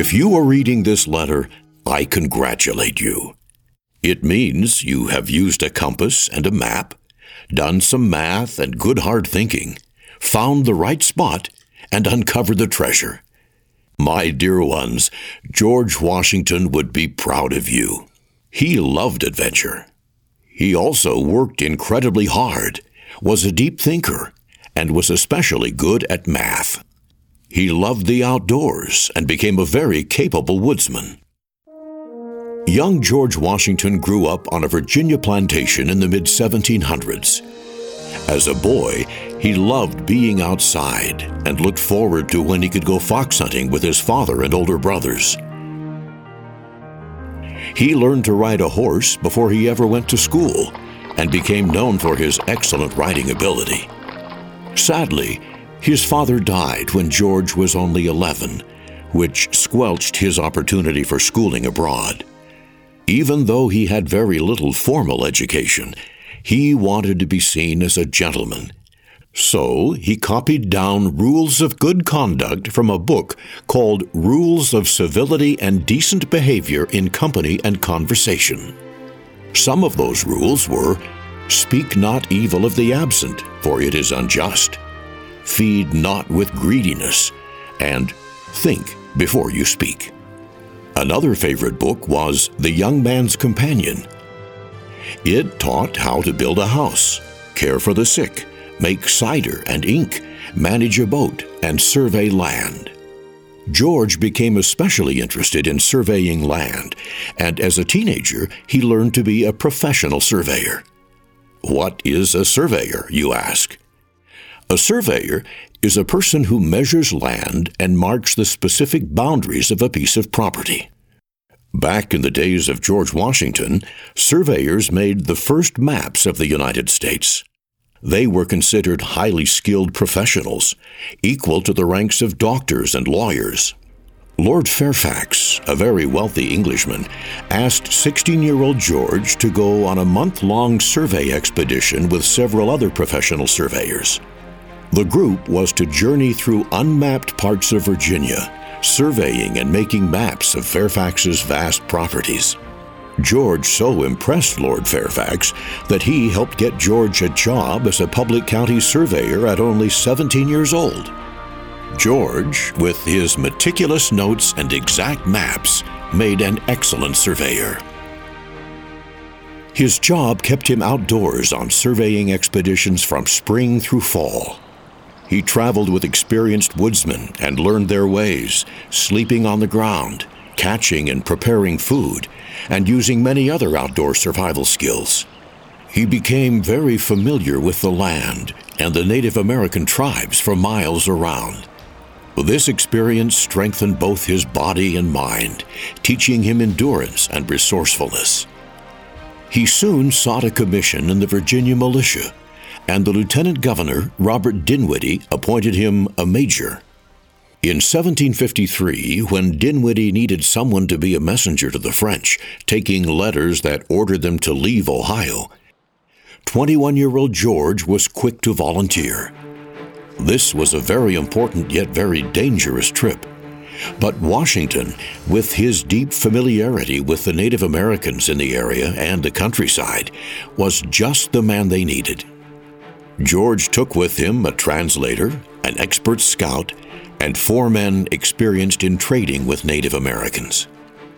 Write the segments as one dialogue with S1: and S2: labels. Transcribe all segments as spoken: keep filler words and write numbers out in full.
S1: If you are reading this letter, I congratulate you. It means you have used a compass and a map, done some math and good hard thinking, found the right spot, and uncovered the treasure. My dear ones, George Washington would be proud of you. He loved adventure. He also worked incredibly hard, was a deep thinker, and was especially good at math. He loved the outdoors and became a very capable woodsman. Young George Washington grew up on a Virginia plantation in the mid seventeen hundreds. As a boy, he loved being outside and looked forward to when he could go fox hunting with his father and older brothers. He learned to ride a horse before he ever went to school and became known for his excellent riding ability. Sadly, his father died when George was only eleven, which squelched his opportunity for schooling abroad. Even though he had very little formal education, he wanted to be seen as a gentleman. So he copied down rules of good conduct from a book called Rules of Civility and Decent Behavior in Company and Conversation. Some of those rules were, speak not evil of the absent, for it is unjust. Feed not with greediness, and think before you speak. Another favorite book was The Young Man's Companion. It taught how to build a house, care for the sick, make cider and ink, manage a boat, and survey land. George became especially interested in surveying land, and as a teenager, he learned to be a professional surveyor. What is a surveyor, you ask? A surveyor is a person who measures land and marks the specific boundaries of a piece of property. Back in the days of George Washington, surveyors made the first maps of the United States. They were considered highly skilled professionals, equal to the ranks of doctors and lawyers. Lord Fairfax, a very wealthy Englishman, asked sixteen-year-old George to go on a month-long survey expedition with several other professional surveyors. The group was to journey through unmapped parts of Virginia, surveying and making maps of Fairfax's vast properties. George so impressed Lord Fairfax that he helped get George a job as a public county surveyor at only seventeen years old. George, with his meticulous notes and exact maps, made an excellent surveyor. His job kept him outdoors on surveying expeditions from spring through fall. He traveled with experienced woodsmen and learned their ways, sleeping on the ground, catching and preparing food, and using many other outdoor survival skills. He became very familiar with the land and the Native American tribes for miles around. This experience strengthened both his body and mind, teaching him endurance and resourcefulness. He soon sought a commission in the Virginia militia, and the Lieutenant Governor, Robert Dinwiddie, appointed him a major. In seventeen fifty-three, when Dinwiddie needed someone to be a messenger to the French, taking letters that ordered them to leave Ohio, twenty-one-year-old George was quick to volunteer. This was a very important yet very dangerous trip. But Washington, with his deep familiarity with the Native Americans in the area and the countryside, was just the man they needed. George took with him a translator, an expert scout, and four men experienced in trading with Native Americans.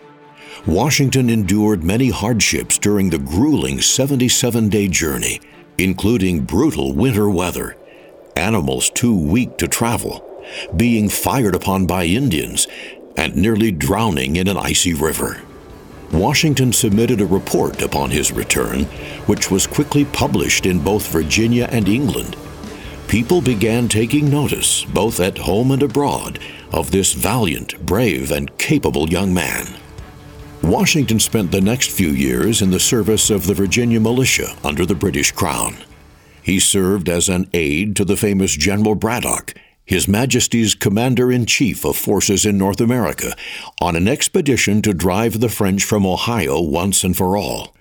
S1: Washington endured many hardships during the grueling seventy-seven-day journey, including brutal winter weather, animals too weak to travel, being fired upon by Indians, and nearly drowning in an icy river. Washington submitted a report upon his return, which was quickly published in both Virginia and England. People began taking notice, both at home and abroad, of this valiant, brave, and capable young man. Washington spent the next few years in the service of the Virginia militia under the British Crown. He served as an aide to the famous General Braddock, His Majesty's Commander-in-Chief of forces in North America, on an expedition to drive the French from Ohio once and for all.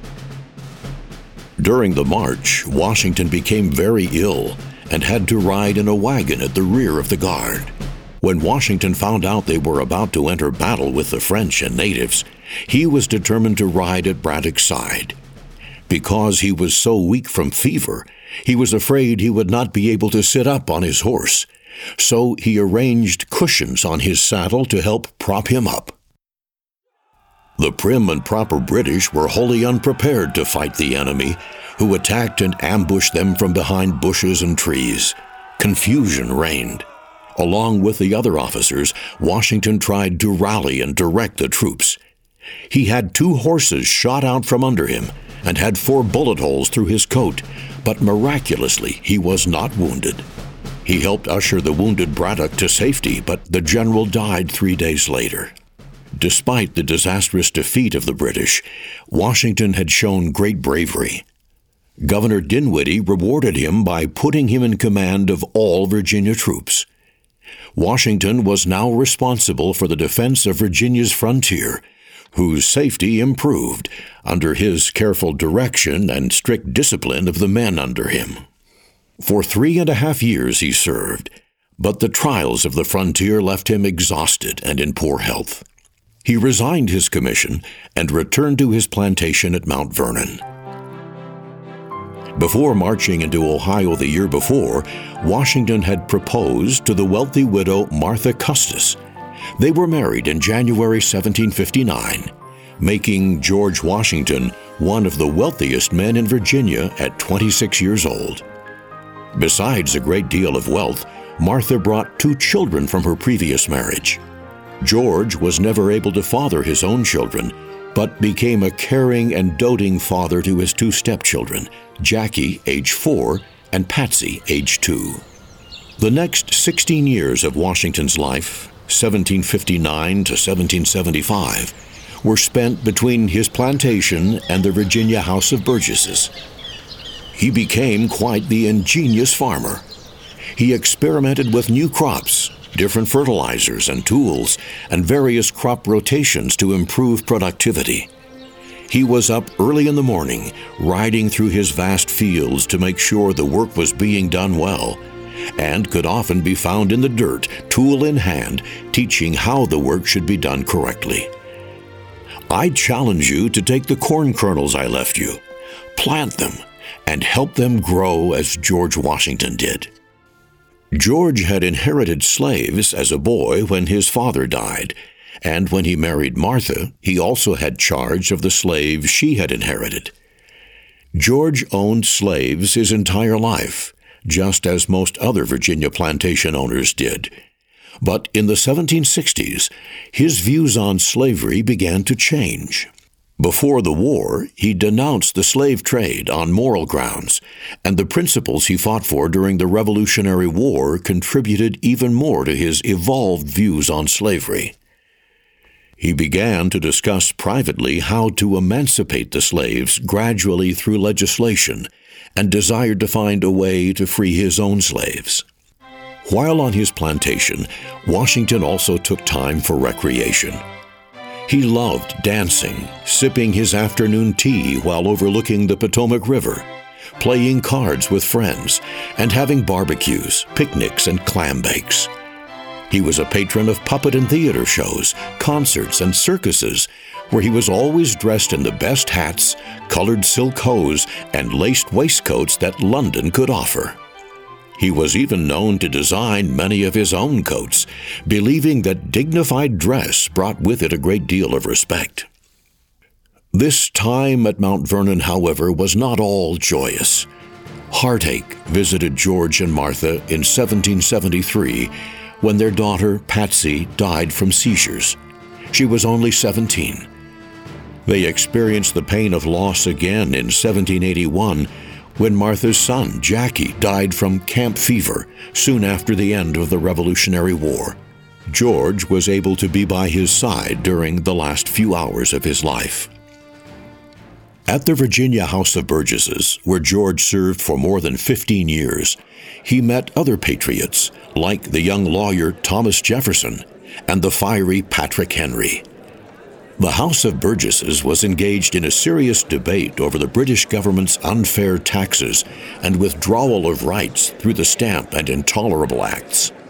S1: During the march, Washington became very ill and had to ride in a wagon at the rear of the guard. When Washington found out they were about to enter battle with the French and natives, he was determined to ride at Braddock's side. Because he was so weak from fever, he was afraid he would not be able to sit up on his horse, so he arranged cushions on his saddle to help prop him up. The prim and proper British were wholly unprepared to fight the enemy, who attacked and ambushed them from behind bushes and trees. Confusion reigned. Along with the other officers, Washington tried to rally and direct the troops. He had two horses shot out from under him and had four bullet holes through his coat, but miraculously he was not wounded. He helped usher the wounded Braddock to safety, but the general died three days later. Despite the disastrous defeat of the British, Washington had shown great bravery. Governor Dinwiddie rewarded him by putting him in command of all Virginia troops. Washington was now responsible for the defense of Virginia's frontier, whose safety improved under his careful direction and strict discipline of the men under him. For three and a half years he served, but the trials of the frontier left him exhausted and in poor health. He resigned his commission and returned to his plantation at Mount Vernon. Before marching into Ohio the year before, Washington had proposed to the wealthy widow Martha Custis. They were married in January seventeen fifty-nine, making George Washington one of the wealthiest men in Virginia at twenty-six years old. Besides a great deal of wealth, Martha brought two children from her previous marriage. George was never able to father his own children, but became a caring and doting father to his two stepchildren, Jackie, age four, and Patsy, age two. The next sixteen years of Washington's life, seventeen fifty-nine to seventeen seventy-five, were spent between his plantation and the Virginia House of Burgesses. He became quite the ingenious farmer. He experimented with new crops, different fertilizers and tools, and various crop rotations to improve productivity. He was up early in the morning, riding through his vast fields to make sure the work was being done well, and could often be found in the dirt, tool in hand, teaching how the work should be done correctly. I challenge you to take the corn kernels I left you, plant them, and help them grow as George Washington did. George had inherited slaves as a boy when his father died, and when he married Martha, he also had charge of the slaves she had inherited. George owned slaves his entire life, just as most other Virginia plantation owners did. But in the seventeen sixties, his views on slavery began to change. Before the war, he denounced the slave trade on moral grounds, and the principles he fought for during the Revolutionary War contributed even more to his evolved views on slavery. He began to discuss privately how to emancipate the slaves gradually through legislation, and desired to find a way to free his own slaves. While on his plantation, Washington also took time for recreation. He loved dancing, sipping his afternoon tea while overlooking the Potomac River, playing cards with friends, and having barbecues, picnics, and clam bakes. He was a patron of puppet and theater shows, concerts, and circuses, where he was always dressed in the best hats, colored silk hose, and laced waistcoats that London could offer. He was even known to design many of his own coats, believing that dignified dress brought with it a great deal of respect. This time at Mount Vernon, however, was not all joyous. Heartache visited George and Martha in seventeen seventy-three when their daughter, Patsy, died from seizures. She was only seventeen. They experienced the pain of loss again in seventeen eighty-one when Martha's son, Jackie, died from camp fever soon after the end of the Revolutionary War. George was able to be by his side during the last few hours of his life. At the Virginia House of Burgesses, where George served for more than fifteen years, he met other patriots like the young lawyer Thomas Jefferson and the fiery Patrick Henry. The House of Burgesses was engaged in a serious debate over the British government's unfair taxes and withdrawal of rights through the Stamp and Intolerable Acts.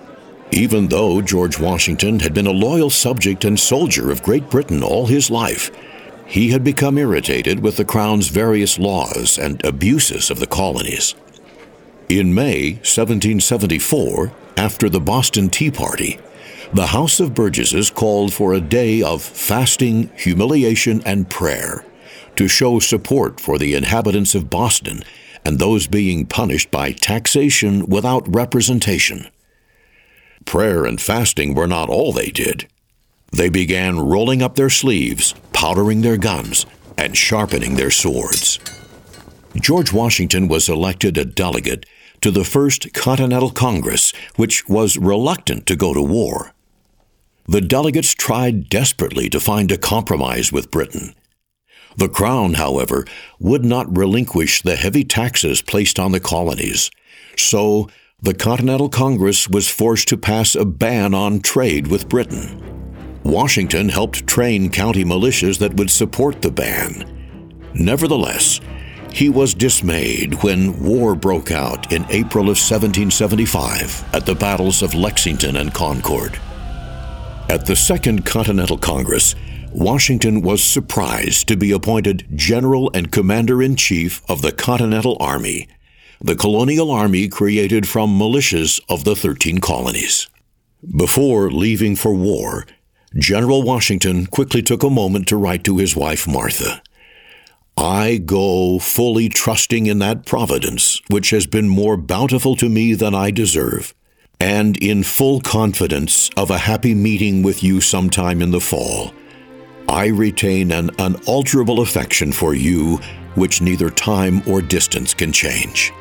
S1: Even though George Washington had been a loyal subject and soldier of Great Britain all his life, he had become irritated with the Crown's various laws and abuses of the colonies. In May seventeen seventy-four, after the Boston Tea Party, the House of Burgesses called for a day of fasting, humiliation, and prayer to show support for the inhabitants of Boston and those being punished by taxation without representation. Prayer and fasting were not all they did. They began rolling up their sleeves, powdering their guns, and sharpening their swords. George Washington was elected a delegate to the First Continental Congress, which was reluctant to go to war. The delegates tried desperately to find a compromise with Britain. The Crown, however, would not relinquish the heavy taxes placed on the colonies, so the Continental Congress was forced to pass a ban on trade with Britain. Washington helped train county militias that would support the ban. Nevertheless, he was dismayed when war broke out in April of seventeen seventy-five at the battles of Lexington and Concord. At the Second Continental Congress, Washington was surprised to be appointed General and Commander-in-Chief of the Continental Army, the colonial army created from militias of the thirteen colonies. Before leaving for war, General Washington quickly took a moment to write to his wife Martha, "I go fully trusting in that providence which has been more bountiful to me than I deserve, and in full confidence of a happy meeting with you sometime in the fall. I retain an unalterable affection for you, which neither time or distance can change."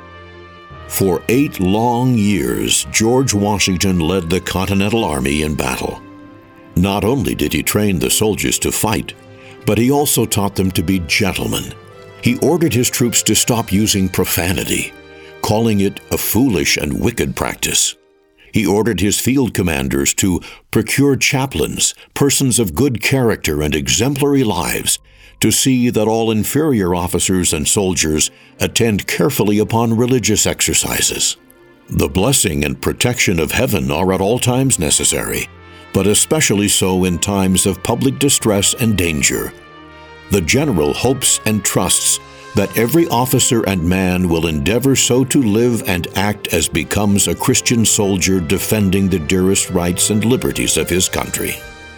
S1: For eight long years, George Washington led the Continental Army in battle. Not only did he train the soldiers to fight, but he also taught them to be gentlemen. He ordered his troops to stop using profanity, calling it a foolish and wicked practice. He ordered his field commanders to procure chaplains, persons of good character and exemplary lives, to see that all inferior officers and soldiers attend carefully upon religious exercises. The blessing and protection of heaven are at all times necessary, but especially so in times of public distress and danger. The general hopes and trusts that every officer and man will endeavor so to live and act as becomes a Christian soldier defending the dearest rights and liberties of his country.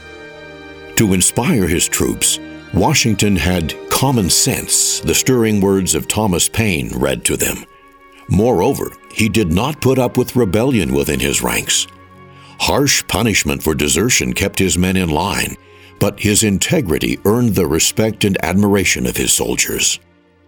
S1: To inspire his troops, Washington had common sense, the stirring words of Thomas Paine read to them. Moreover, he did not put up with rebellion within his ranks. Harsh punishment for desertion kept his men in line, but his integrity earned the respect and admiration of his soldiers.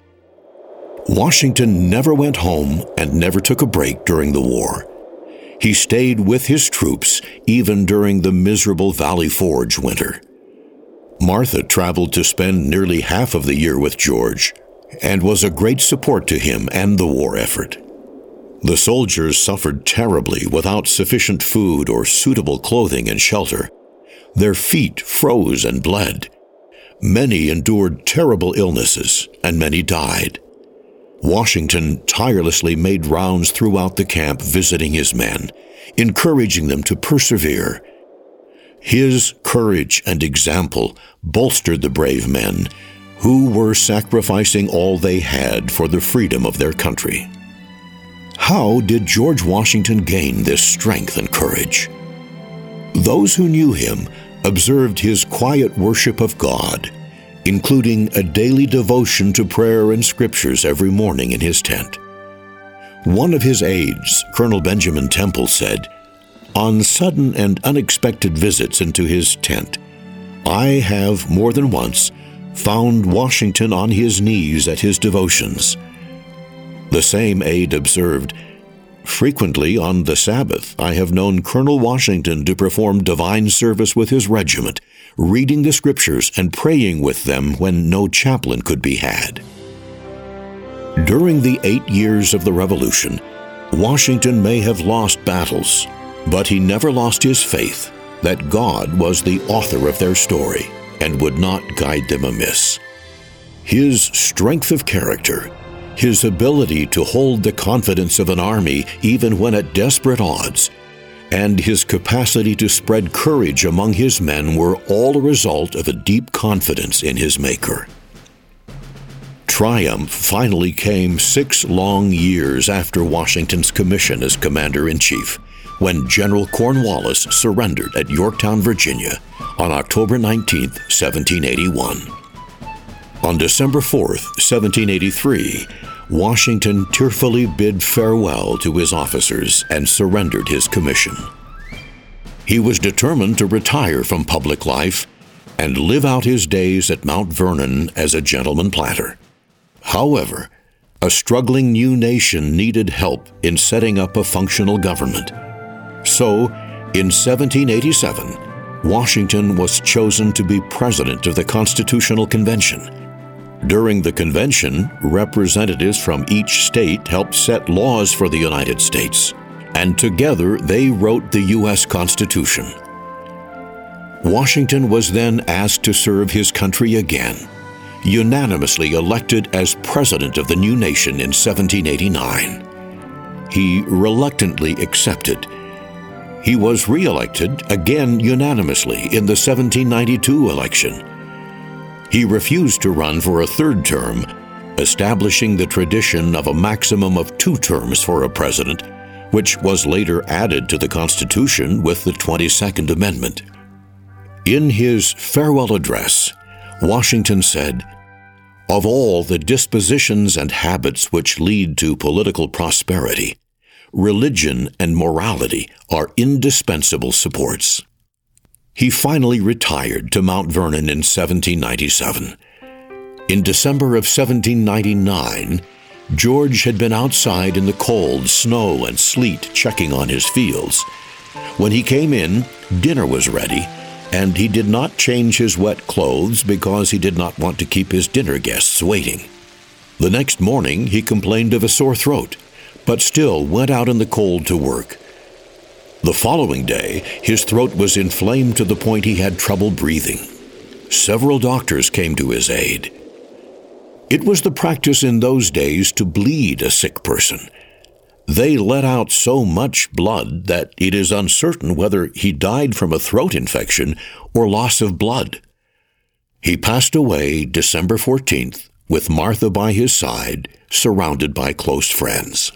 S1: Washington never went home and never took a break during the war. He stayed with his troops even during the miserable Valley Forge winter. Martha traveled to spend nearly half of the year with George and was a great support to him and the war effort. The soldiers suffered terribly without sufficient food or suitable clothing and shelter. Their feet froze and bled. Many endured terrible illnesses, and many died. Washington tirelessly made rounds throughout the camp visiting his men, encouraging them to persevere. His courage and example bolstered the brave men who were sacrificing all they had for the freedom of their country. How did George Washington gain this strength and courage? Those who knew him observed his quiet worship of God, including a daily devotion to prayer and scriptures every morning in his tent. One of his aides, Colonel Benjamin Temple, said, "On sudden and unexpected visits into his tent, I have more than once found Washington on his knees at his devotions." The same aide observed, "Frequently on the Sabbath, I have known Colonel Washington to perform divine service with his regiment, reading the scriptures and praying with them when no chaplain could be had." During the eight years of the Revolution, Washington may have lost battles, but he never lost his faith that God was the author of their story and would not guide them amiss. His strength of character, his ability to hold the confidence of an army even when at desperate odds, and his capacity to spread courage among his men were all a result of a deep confidence in his Maker. Triumph finally came six long years after Washington's commission as Commander-in-Chief, when General Cornwallis surrendered at Yorktown, Virginia, on October nineteenth, seventeen eighty-one. On December fourth, seventeen eighty-three, Washington tearfully bid farewell to his officers and surrendered his commission. He was determined to retire from public life and live out his days at Mount Vernon as a gentleman planter. However, a struggling new nation needed help in setting up a functional government. So, in seventeen eighty-seven, Washington was chosen to be president of the Constitutional Convention. During the convention, representatives from each state helped set laws for the United States, and together they wrote the U S Constitution. Washington was then asked to serve his country again, unanimously elected as president of the new nation in seventeen eighty-nine. He reluctantly accepted. He was re-elected again unanimously in the seventeen ninety-two election. He refused to run for a third term, establishing the tradition of a maximum of two terms for a president, which was later added to the Constitution with the twenty-second Amendment. In his farewell address, Washington said, "Of all the dispositions and habits which lead to political prosperity, religion and morality are indispensable supports." He finally retired to Mount Vernon in seventeen ninety-seven. In December of seventeen ninety-nine, George had been outside in the cold, snow, and sleet checking on his fields. When he came in, dinner was ready, and he did not change his wet clothes because he did not want to keep his dinner guests waiting. The next morning, he complained of a sore throat, but still went out in the cold to work. The following day, his throat was inflamed to the point he had trouble breathing. Several doctors came to his aid. It was the practice in those days to bleed a sick person. They let out so much blood that it is uncertain whether he died from a throat infection or loss of blood. He passed away December fourteenth, with Martha by his side, surrounded by close friends.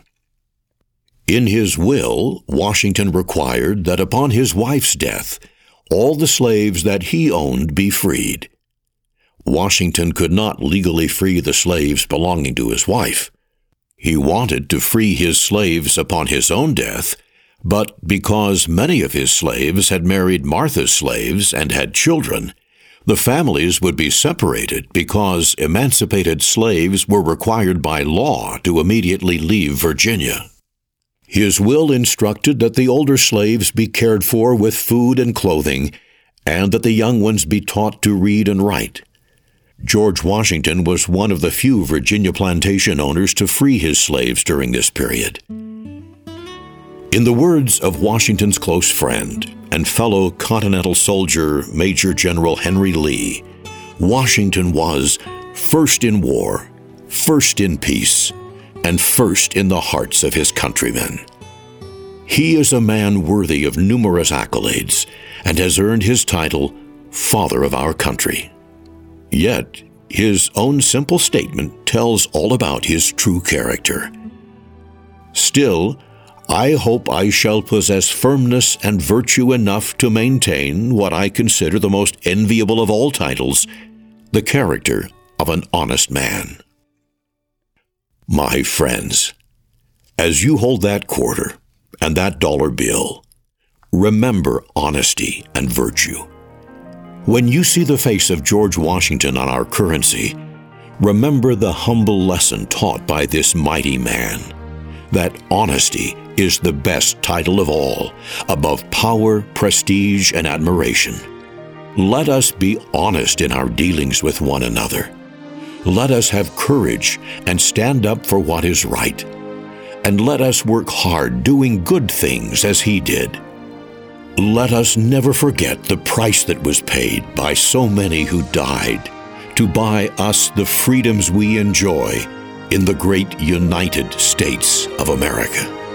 S1: In his will, Washington required that upon his wife's death, all the slaves that he owned be freed. Washington could not legally free the slaves belonging to his wife. He wanted to free his slaves upon his own death, but because many of his slaves had married Martha's slaves and had children, the families would be separated because emancipated slaves were required by law to immediately leave Virginia. His will instructed that the older slaves be cared for with food and clothing, and that the young ones be taught to read and write. George Washington was one of the few Virginia plantation owners to free his slaves during this period. In the words of Washington's close friend and fellow Continental soldier Major General Henry Lee, Washington was first in war, first in peace, and first in the hearts of his countrymen. He is a man worthy of numerous accolades and has earned his title Father of our Country. Yet, his own simple statement tells all about his true character. Still, I hope I shall possess firmness and virtue enough to maintain what I consider the most enviable of all titles, the character of an honest man. My friends, as you hold that quarter and that dollar bill, remember honesty and virtue. When you see the face of George Washington on our currency, remember the humble lesson taught by this mighty man, that honesty is the best title of all, above power, prestige, and admiration. Let us be honest in our dealings with one another. Let us have courage and stand up for what is right. And let us work hard doing good things as he did. Let us never forget the price that was paid by so many who died to buy us the freedoms we enjoy in the great United States of America.